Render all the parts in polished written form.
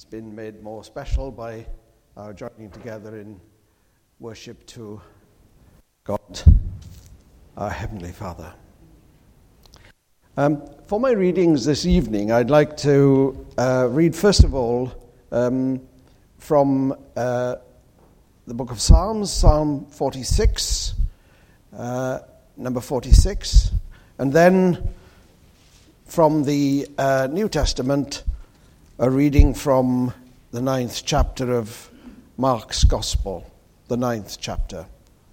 been made more special by our joining together in worship to God, our Heavenly Father. For my readings this evening, I'd like to read first of all from the book of Psalms, Psalm 46, number 46, and then from the New Testament, a reading from the 9th chapter of Mark's Gospel, the 9th chapter.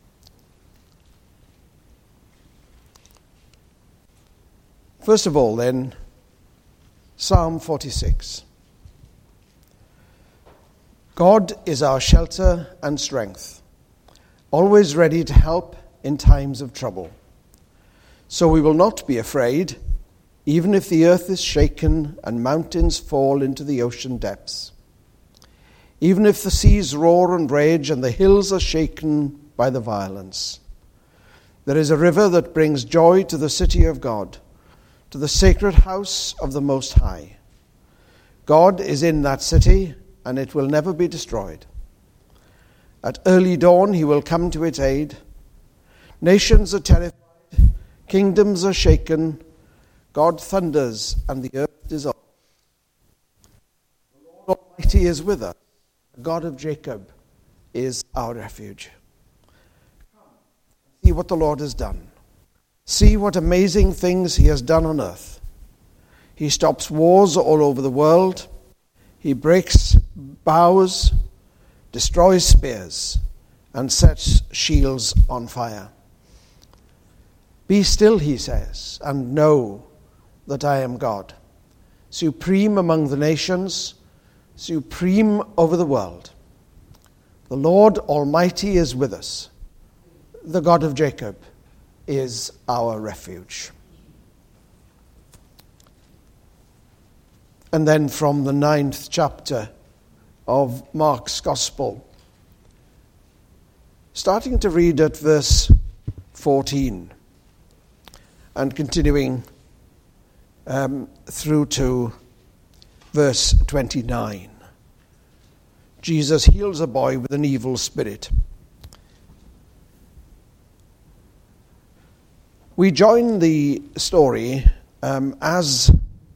First of all, then, Psalm 46. God is our shelter and strength, always ready to help in times of trouble. So we will not be afraid, even if the earth is shaken and mountains fall into the ocean depths. Even if the seas roar and rage and the hills are shaken by the violence. There is a river that brings joy to the city of God, to the sacred house of the Most High. God is in that city, and it will never be destroyed. At early dawn he will come to its aid. Nations are terrified, kingdoms are shaken, God thunders, and the earth dissolves. The Lord Almighty is with us. The God of Jacob is our refuge. See what the Lord has done. See what amazing things he has done on earth. He stops wars all over the world. He breaks bows, destroys spears, and sets shields on fire. Be still, he says, and know that I am God, supreme among the nations, supreme over the world. The Lord Almighty is with us. The God of Jacob is our refuge. And then from the 9th chapter of Mark's Gospel, starting to read at verse 14 and continuing through to verse 29. Jesus heals a boy with an evil spirit. We join the story as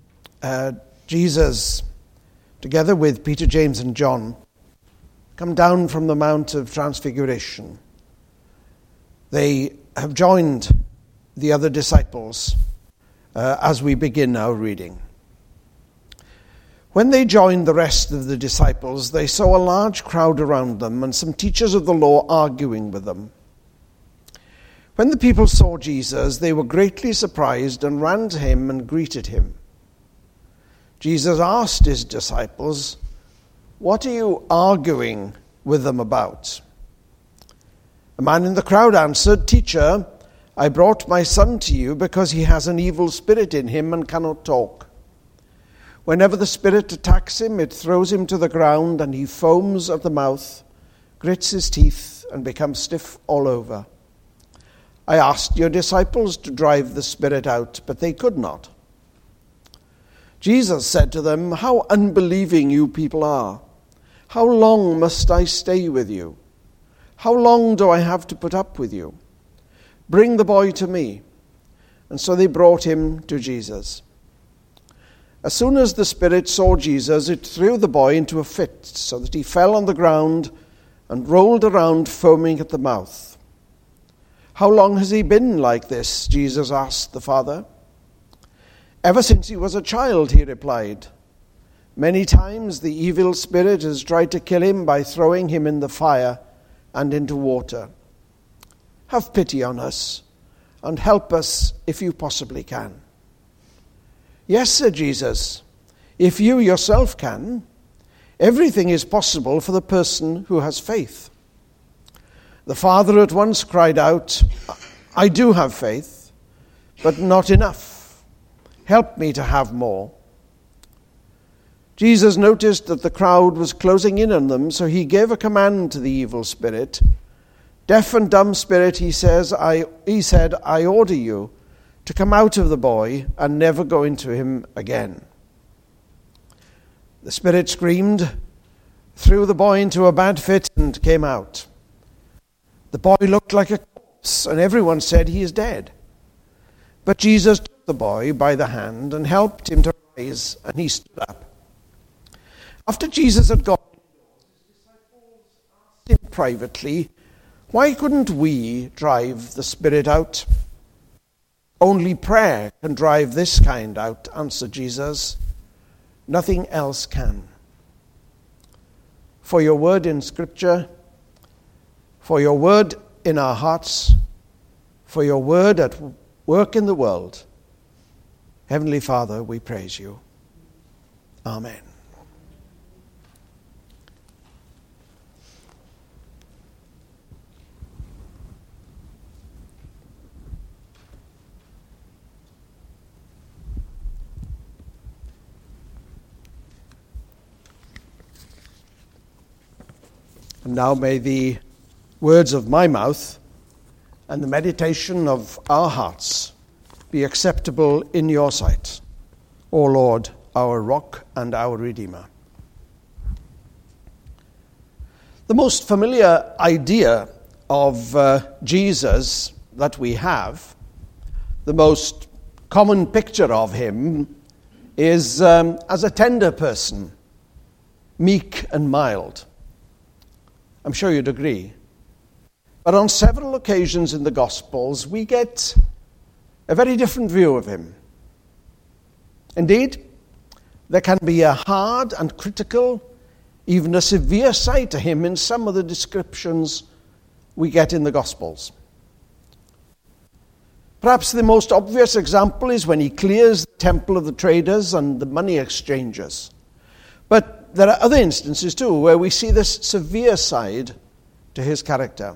Jesus, together with Peter, James, and John, come down from the Mount of Transfiguration. They have joined the other disciples as we begin our reading. When they joined the rest of the disciples, they saw a large crowd around them and some teachers of the law arguing with them. When the people saw Jesus, they were greatly surprised and ran to him and greeted him. Jesus asked his disciples, "What are you arguing with them about?" A man in the crowd answered, "Teacher, I brought my son to you because he has an evil spirit in him and cannot talk. Whenever the spirit attacks him, it throws him to the ground and he foams at the mouth, grits his teeth, and becomes stiff all over. I asked your disciples to drive the spirit out, but they could not." Jesus said to them, "How unbelieving you people are! How long must I stay with you? How long do I have to put up with you? Bring the boy to me." And so they brought him to Jesus. As soon as the spirit saw Jesus, it threw the boy into a fit, so that he fell on the ground and rolled around, foaming at the mouth. "How long has he been like this?" Jesus asked the father. "Ever since he was a child," he replied. "Many times the evil spirit has tried to kill him by throwing him in the fire and into water. Have pity on us and help us if you possibly can." "Yes," said Jesus, "if you yourself can. Everything is possible for the person who has faith." The father at once cried out, "I do have faith, but not enough. Help me to have more." Jesus noticed that the crowd was closing in on them, so he gave a command to the evil spirit. "Deaf and dumb spirit," he said, "I order you to come out of the boy and never go into him again." The spirit screamed, threw the boy into a bad fit, and came out. The boy looked like a corpse, and everyone said, "He is dead." But Jesus took the boy by the hand and helped him to rise, and he stood up. After Jesus had gone, his disciples asked him privately, "Why couldn't we drive the spirit out?" "Only prayer can drive this kind out," answered Jesus. "Nothing else can." For your word in Scripture, for your word in our hearts, for your word at work in the world, Heavenly Father, we praise you. Amen. And now may the words of my mouth and the meditation of our hearts be acceptable in your sight, O Lord, our rock and our Redeemer. The most familiar idea of Jesus that we have, the most common picture of him, is as a tender person, meek and mild. I'm sure you'd agree. But on several occasions in the Gospels, we get a very different view of him. Indeed, there can be a hard and critical, even a severe side to him in some of the descriptions we get in the Gospels. Perhaps the most obvious example is when he clears the temple of the traders and the money exchangers. But there are other instances too where we see this severe side to his character.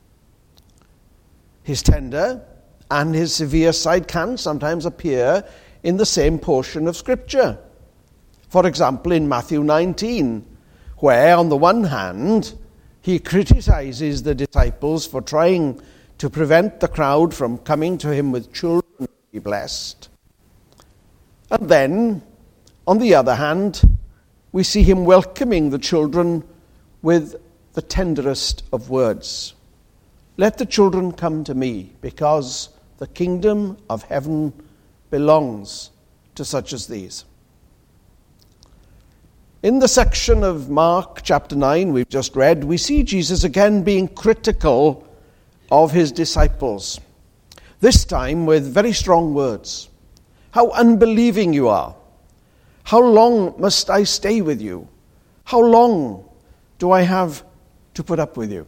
His tender and his severe side can sometimes appear in the same portion of Scripture. For example, in Matthew 19, where on the one hand, he criticizes the disciples for trying to prevent the crowd from coming to him with children to be blessed. And then, on the other hand, we see him welcoming the children with the tenderest of words. "Let the children come to me, because the kingdom of heaven belongs to such as these." In the section of Mark chapter 9 we've just read, we see Jesus again being critical of his disciples, this time with very strong words. "How unbelieving you are! How long must I stay with you? How long do I have to put up with you?"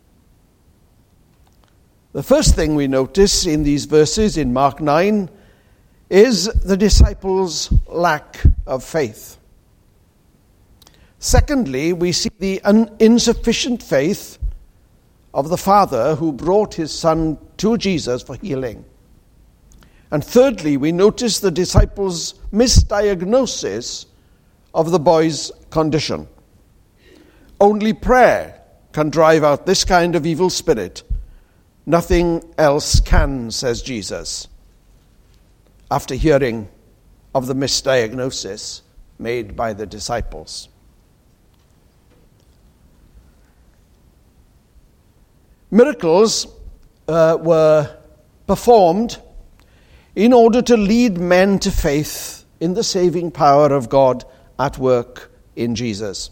The first thing we notice in these verses in Mark 9 is the disciples' lack of faith. Secondly, we see the insufficient faith of the father who brought his son to Jesus for healing. And thirdly, we notice the disciples' misdiagnosis of the boy's condition. Only prayer can drive out this kind of evil spirit. Nothing else can, says Jesus, after hearing of the misdiagnosis made by the disciples. Miracles were performed in order to lead men to faith in the saving power of God at work in Jesus.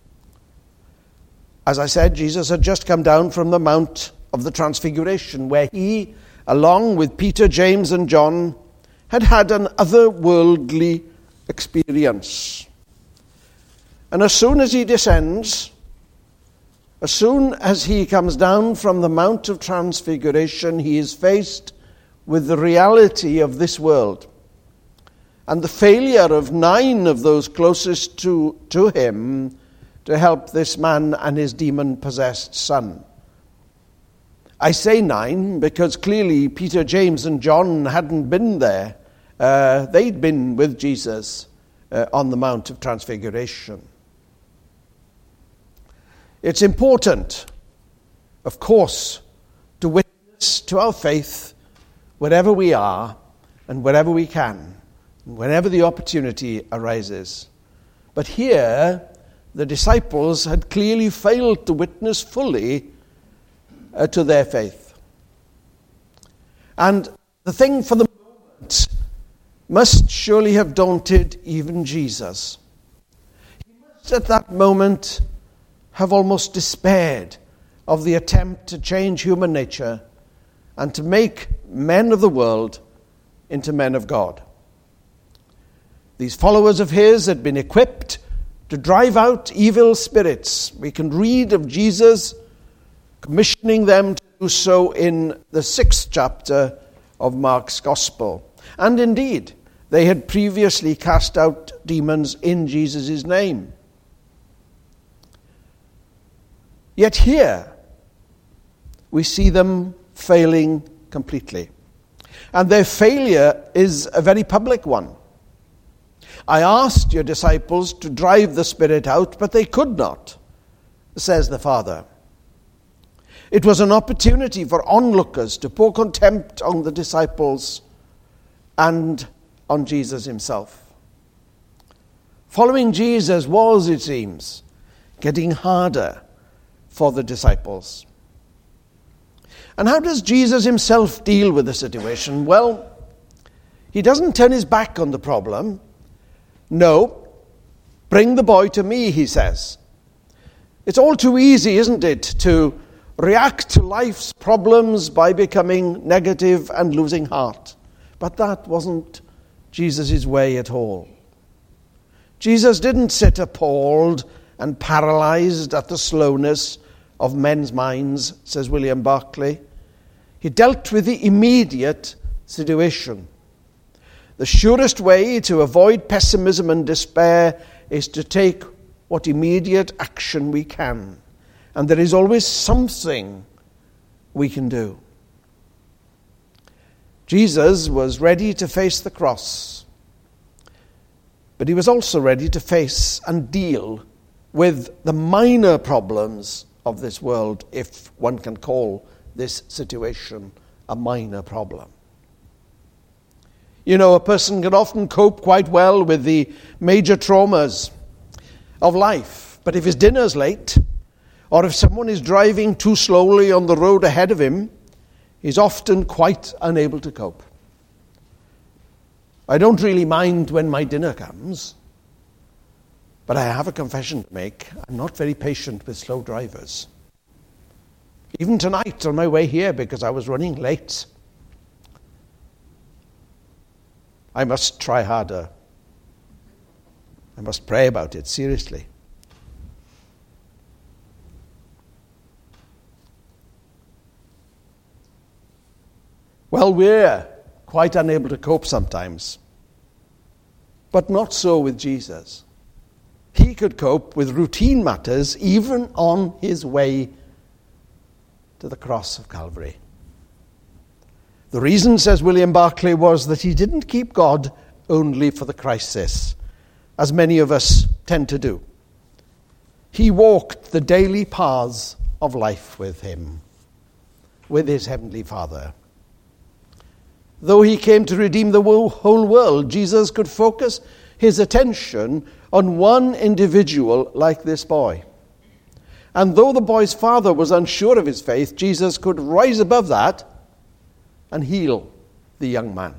As I said, Jesus had just come down from the Mount of the Transfiguration, where he, along with Peter, James, and John, had had an otherworldly experience. And as soon as he descends, as soon as he comes down from the Mount of Transfiguration, he is faced with the reality of this world and the failure of 9 of those closest to him to help this man and his demon-possessed son. I say 9 because clearly Peter, James, and John hadn't been there. They'd been with Jesus on the Mount of Transfiguration. It's important, of course, to witness to our faith wherever we are and wherever we can, and whenever the opportunity arises. But here, the disciples had clearly failed to witness fully to their faith. And the thing for the moment must surely have daunted even Jesus. He must at that moment have almost despaired of the attempt to change human nature and to make men of the world into men of God. These followers of his had been equipped to drive out evil spirits. We can read of Jesus commissioning them to do so in the 6th chapter of Mark's Gospel. And indeed, they had previously cast out demons in Jesus' name. Yet here, we see them failing completely. And their failure is a very public one. I asked your disciples to drive the spirit out, but they could not, says the Father. It was an opportunity for onlookers to pour contempt on the disciples and on Jesus himself. Following Jesus was, it seems, getting harder for the disciples. And how does Jesus himself deal with the situation? Well, he doesn't turn his back on the problem. No, bring the boy to me, he says. It's all too easy, isn't it, to react to life's problems by becoming negative and losing heart. But that wasn't Jesus' way at all. Jesus didn't sit appalled and paralyzed at the slowness of men's minds, says William Barclay. He dealt with the immediate situation. The surest way to avoid pessimism and despair is to take what immediate action we can. And there is always something we can do. Jesus was ready to face the cross, but he was also ready to face and deal with the minor problems of this world, if one can call this situation a minor problem. You know, a person can often cope quite well with the major traumas of life. But if his dinner's late, or if someone is driving too slowly on the road ahead of him, he's often quite unable to cope. I don't really mind when my dinner comes, but I have a confession to make. I'm not very patient with slow drivers. Even tonight on my way here, because I was running late, I must try harder. I must pray about it seriously. Well, we're quite unable to cope sometimes, but not so with Jesus. He could cope with routine matters even on his way to the cross of Calvary. The reason, says William Barclay, was that he didn't keep God only for the crisis, as many of us tend to do. He walked the daily paths of life with him, with his heavenly Father. Though he came to redeem the whole world, Jesus could focus his attention on one individual like this boy. And though the boy's father was unsure of his faith, Jesus could rise above that and heal the young man.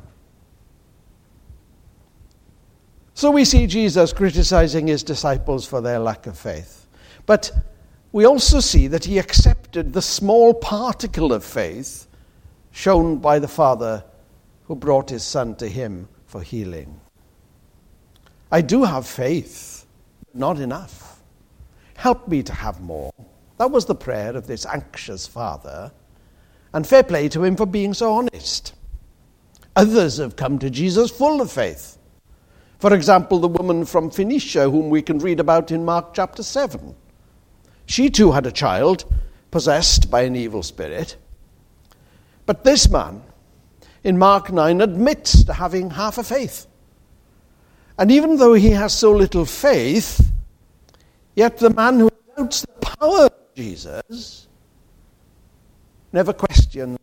So we see Jesus criticizing his disciples for their lack of faith. But we also see that he accepted the small particle of faith shown by the Father who brought his Son to him for healing. I do have faith, but not enough. Help me to have more. That was the prayer of this anxious father. And fair play to him for being so honest. Others have come to Jesus full of faith. For example, the woman from Phoenicia, whom we can read about in Mark chapter 7. She too had a child possessed by an evil spirit. But this man, in Mark 9, admits to having half a faith. And even though he has so little faith, yet the man who doubts the power of Jesus never questions.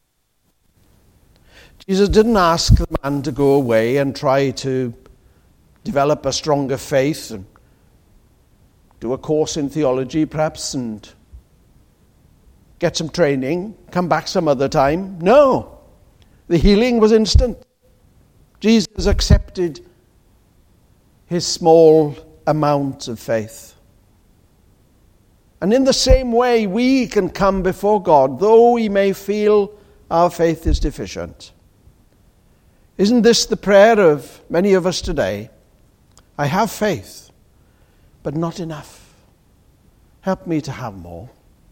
Jesus didn't ask the man to go away and try to develop a stronger faith and do a course in theology perhaps and get some training, come back some other time. No, the healing was instant. Jesus accepted his small amount of faith. And in the same way, we can come before God, though we may feel our faith is deficient. Isn't this the prayer of many of us today? I have faith, but not enough. Help me to have more.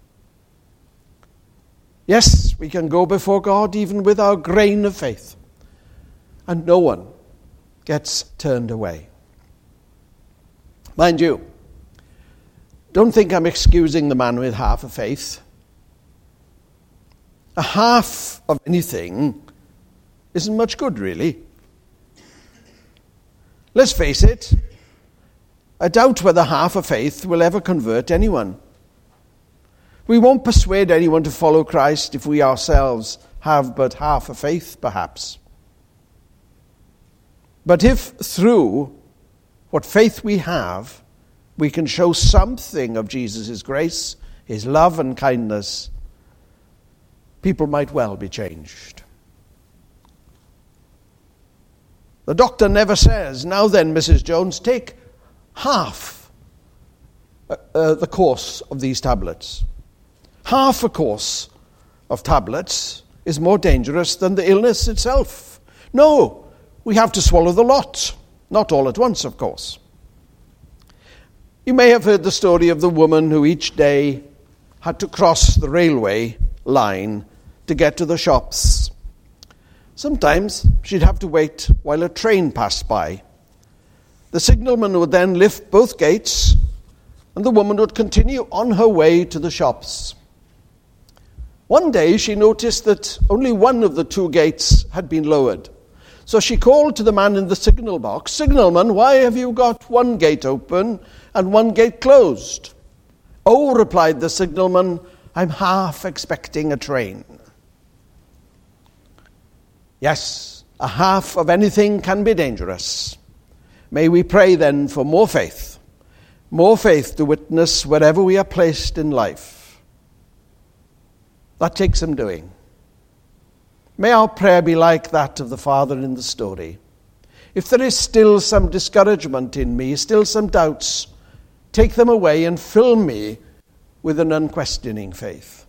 Yes, we can go before God even with our grain of faith, and no one gets turned away. Mind you, don't think I'm excusing the man with half a faith. A half of anything isn't much good, really. Let's face it, I doubt whether half a faith will ever convert anyone. We won't persuade anyone to follow Christ if we ourselves have but half a faith, perhaps. But if through what faith we have, we can show something of Jesus' grace, his love and kindness, people might well be changed. The doctor never says, now then, Mrs. Jones, take half the course of these tablets. Half a course of tablets is more dangerous than the illness itself. No, we have to swallow the lot. Not all at once, of course. You may have heard the story of the woman who each day had to cross the railway line to get to the shops. Sometimes she'd have to wait while a train passed by. The signalman would then lift both gates, and the woman would continue on her way to the shops. One day she noticed that only one of the two gates had been lowered. So she called to the man in the signal box, "Signalman, why have you got one gate open and one gate closed?" "Oh," replied the signalman, "I'm half expecting a train." Yes, a half of anything can be dangerous. May we pray then for more faith to witness wherever we are placed in life. That takes some doing. May our prayer be like that of the father in the story. If there is still some discouragement in me, still some doubts, take them away and fill me with an unquestioning faith.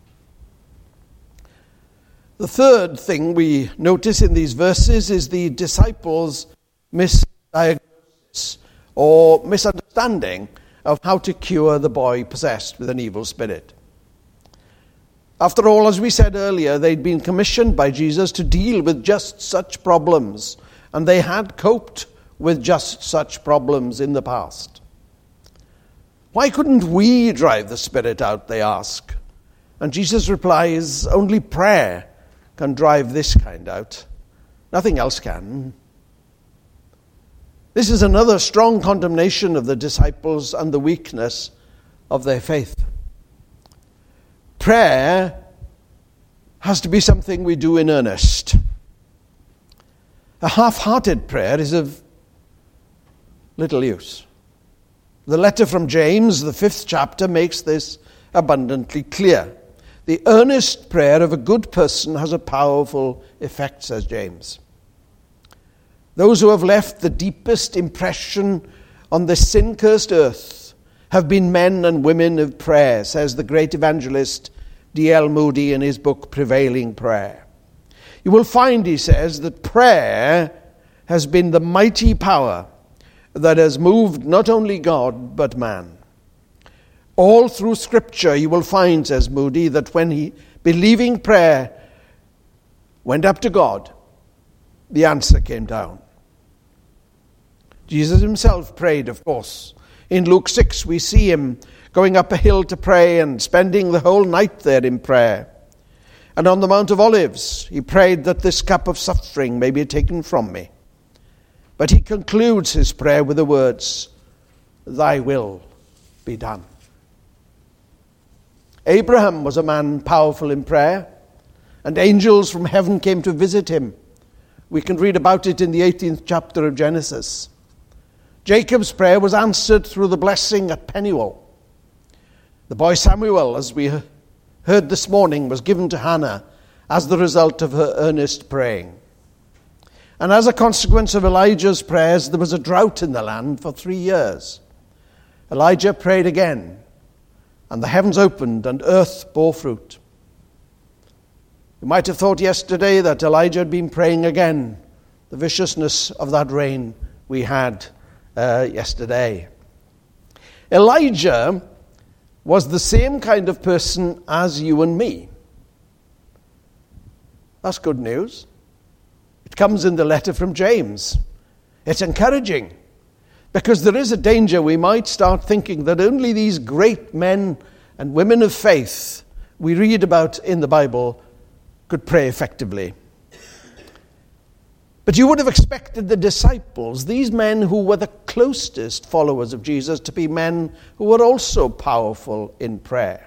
The third thing we notice in these verses is the disciples' misdiagnosis or misunderstanding of how to cure the boy possessed with an evil spirit. After all, as we said earlier, they'd been commissioned by Jesus to deal with just such problems, and they had coped with just such problems in the past. Why couldn't we drive the spirit out, they ask. And Jesus replies, only prayer can drive this kind out. Nothing else can. This is another strong condemnation of the disciples and the weakness of their faith. Prayer has to be something we do in earnest. A half-hearted prayer is of little use. The letter from James, the 5th chapter, makes this abundantly clear. The earnest prayer of a good person has a powerful effect, says James. Those who have left the deepest impression on this sin-cursed earth have been men and women of prayer, says the great evangelist D.L. Moody in his book Prevailing Prayer. You will find, he says, that prayer has been the mighty power that has moved not only God but man. All through Scripture you will find, says Moody, that when believing prayer went up to God, the answer came down. Jesus himself prayed, of course. In Luke 6 we see him going up a hill to pray and spending the whole night there in prayer. And on the Mount of Olives he prayed that this cup of suffering may be taken from me. But he concludes his prayer with the words, "Thy will be done." Abraham was a man powerful in prayer, and angels from heaven came to visit him. We can read about it in the 18th chapter of Genesis. Jacob's prayer was answered through the blessing at Peniel. The boy Samuel, as we heard this morning, was given to Hannah as the result of her earnest praying. And as a consequence of Elijah's prayers, there was a drought in the land for 3 years. Elijah prayed again, and the heavens opened and earth bore fruit. You might have thought yesterday that Elijah had been praying again, the viciousness of that rain we had yesterday. Elijah was the same kind of person as you and me. That's good news. It comes in the letter from James. It's encouraging, because there is a danger we might start thinking that only these great men and women of faith we read about in the Bible could pray effectively. But you would have expected the disciples, these men who were the closest followers of Jesus, to be men who were also powerful in prayer.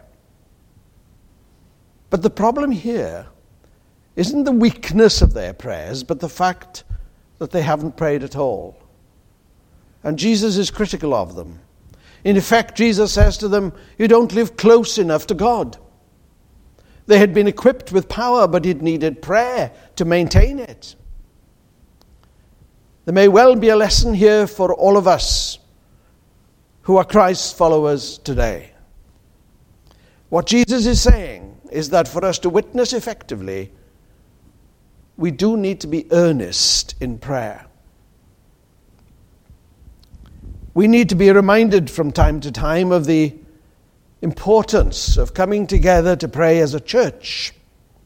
But the problem here isn't the weakness of their prayers, but the fact that they haven't prayed at all. And Jesus is critical of them. In effect, Jesus says to them, you don't live close enough to God. They had been equipped with power, but it needed prayer to maintain it. There may well be a lesson here for all of us who are Christ's followers today. What Jesus is saying is that for us to witness effectively, we do need to be earnest in prayer. We need to be reminded from time to time of the importance of coming together to pray as a church.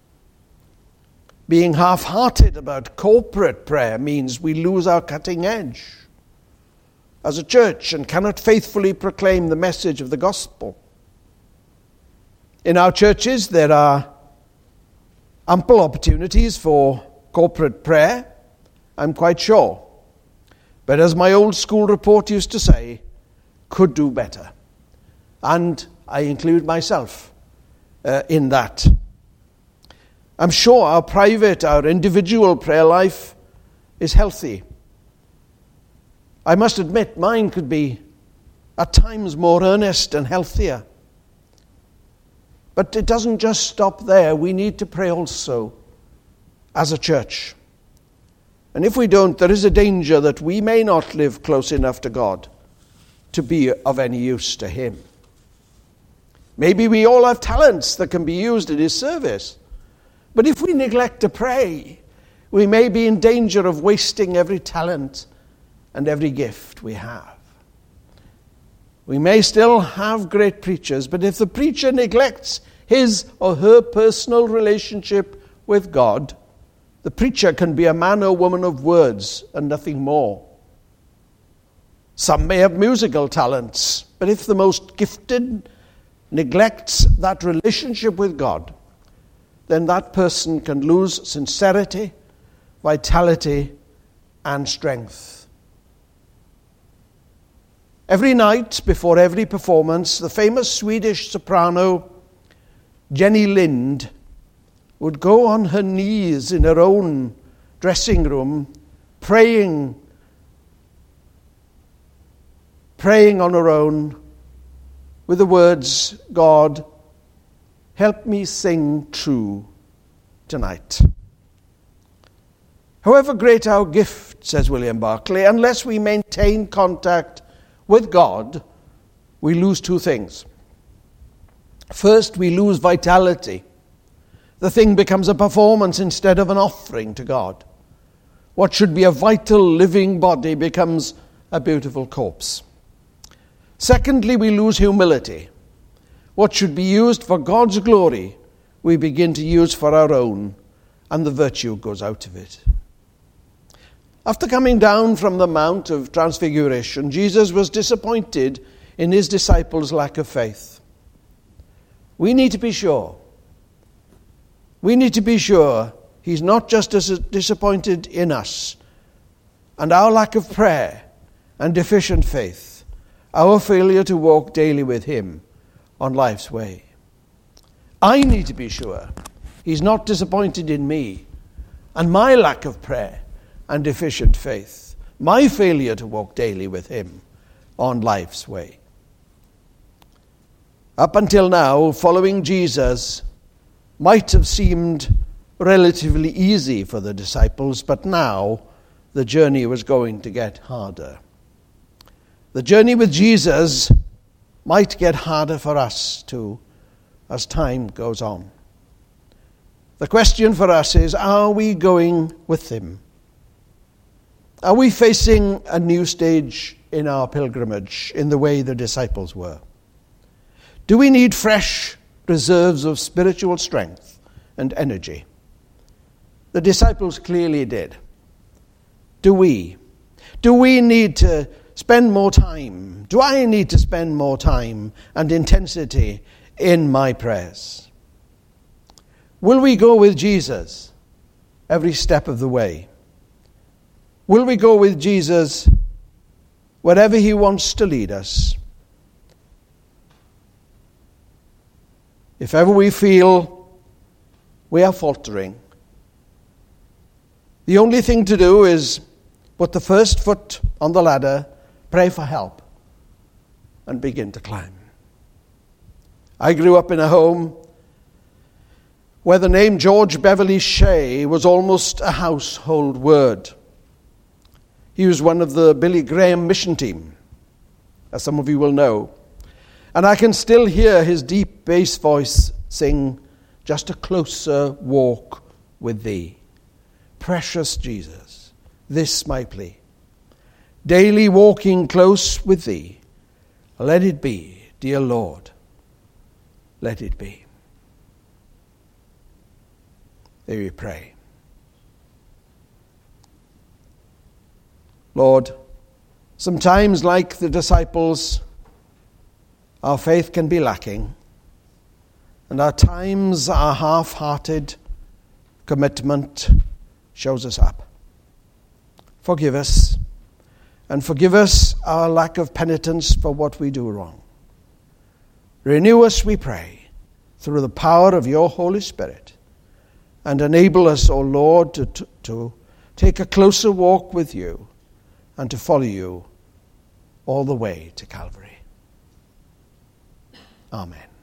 Being half-hearted about corporate prayer means we lose our cutting edge as a church and cannot faithfully proclaim the message of the gospel. In our churches, there are ample opportunities for corporate prayer, I'm quite sure. But as my old school report used to say, could do better. And I include myself in that. I'm sure our private, our individual prayer life is healthy. I must admit, mine could be at times more earnest and healthier. But it doesn't just stop there. We need to pray also as a church. And if we don't, there is a danger that we may not live close enough to God to be of any use to Him. Maybe we all have talents that can be used in His service. But if we neglect to pray, we may be in danger of wasting every talent and every gift we have. We may still have great preachers, but if the preacher neglects his or her personal relationship with God, the preacher can be a man or woman of words and nothing more. Some may have musical talents, but if the most gifted neglects that relationship with God, then that person can lose sincerity, vitality, and strength. Every night before every performance, the famous Swedish soprano Jenny Lind would go on her knees in her own dressing room, praying on her own with the words, God, help me sing true tonight. However great our gift, says William Barclay, unless we maintain contact with God, we lose two things. First, we lose vitality. The thing becomes a performance instead of an offering to God. What should be a vital, living body becomes a beautiful corpse. Secondly, we lose humility. What should be used for God's glory, we begin to use for our own, and the virtue goes out of it. After coming down from the Mount of Transfiguration, Jesus was disappointed in his disciples' lack of faith. We need to be sure. We need to be sure he's not just as disappointed in us and our lack of prayer and deficient faith, our failure to walk daily with him on life's way. I need to be sure he's not disappointed in me and my lack of prayer and deficient faith, my failure to walk daily with him on life's way. Up until now, following Jesus might have seemed relatively easy for the disciples, but now the journey was going to get harder. The journey with Jesus might get harder for us too as time goes on. The question for us is, are we going with him? Are we facing a new stage in our pilgrimage in the way the disciples were? Do we need fresh reserves of spiritual strength and energy? The disciples clearly did. Do we? Do we need to spend more time? Do I need to spend more time and intensity in my prayers? Will we go with Jesus every step of the way? Will we go with Jesus wherever he wants to lead us? If ever we feel we are faltering, the only thing to do is put the first foot on the ladder, pray for help, and begin to climb. I grew up in a home where the name George Beverly Shea was almost a household word. He was one of the Billy Graham mission team, as some of you will know. And I can still hear his deep bass voice sing, "Just a closer walk with thee. Precious Jesus, this my plea. Daily walking close with thee. Let it be, dear Lord, let it be." There we pray. Lord, sometimes like the disciples, our faith can be lacking, and at times our half-hearted commitment shows us up. Forgive us, and forgive us our lack of penitence for what we do wrong. Renew us, we pray, through the power of your Holy Spirit, and enable us, O Lord, to take a closer walk with you and to follow you all the way to Calvary. Amen.